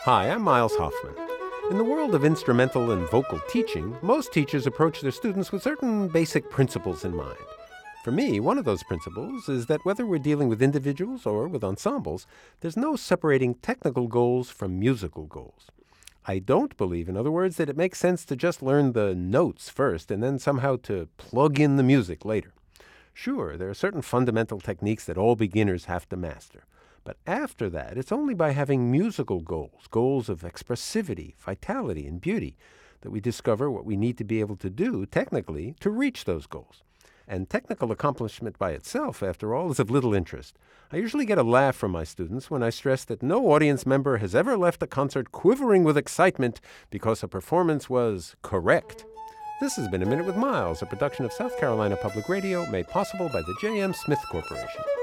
Hi, I'm Miles Hoffman. In the world of instrumental and vocal teaching, most teachers approach their students with certain basic principles in mind. For me, one of those principles is that whether we're dealing with individuals or with ensembles, there's no separating technical goals from musical goals. I don't believe, in other words, that it makes sense to just learn the notes first and then somehow to plug in the music later. Sure, there are certain fundamental techniques that all beginners have to master. But after that, it's only by having musical goals of expressivity, vitality, and beauty, that we discover what we need to be able to do, technically, to reach those goals. And technical accomplishment by itself, after all, is of little interest. I usually get a laugh from my students when I stress that no audience member has ever left a concert quivering with excitement because a performance was correct. This has been A Minute with Miles, a production of South Carolina Public Radio, made possible by the J.M. Smith Corporation.